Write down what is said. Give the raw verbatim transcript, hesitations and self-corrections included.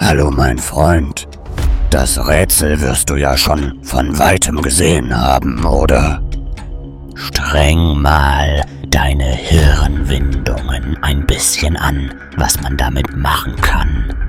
Hallo mein Freund. Das Rätsel wirst du ja schon von weitem gesehen haben, oder? Streng mal deine Hirnwindungen ein bisschen an, was man damit machen kann.